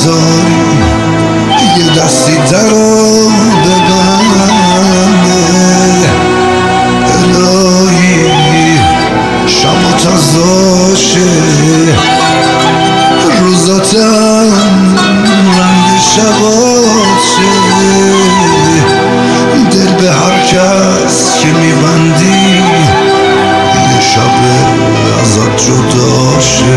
بذاری یه دستی درو ببنده الهی شما تزاشه روزاتم رنگ شباشه دل به هر کس که میبندی یه شب ازت جداشه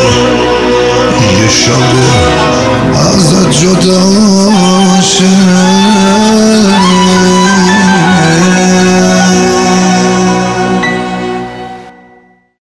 یه شب ازت جداشه